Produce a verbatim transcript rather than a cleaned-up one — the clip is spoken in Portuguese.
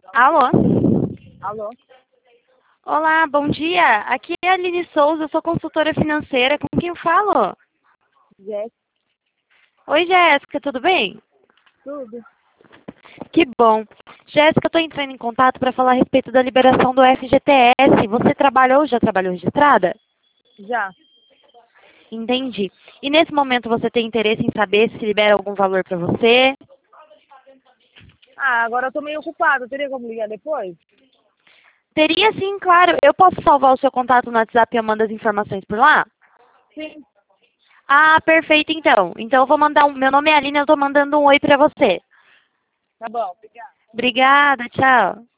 Alô? Alô? Olá, bom dia. Aqui é a Aline Souza, eu sou consultora financeira. Com quem eu falo? Jéssica, Oi, Jéssica, tudo bem? tudo? Que bom. Jéssica, eu estou entrando em contato para falar a respeito da liberação do F G T S. Você trabalhou, já trabalhou registrada? Já. Entendi. E nesse momento você tem interesse em saber se libera algum valor para você? Ah, agora eu tô meio ocupada. Teria como ligar depois? Teria sim, claro. Eu posso salvar o seu contato no WhatsApp e eu mando as informações por lá? Sim. Ah, perfeito então. Então eu vou mandar um... Meu nome é Aline, eu estou mandando um oi para você. Tá bom, obrigada. Obrigada, tchau.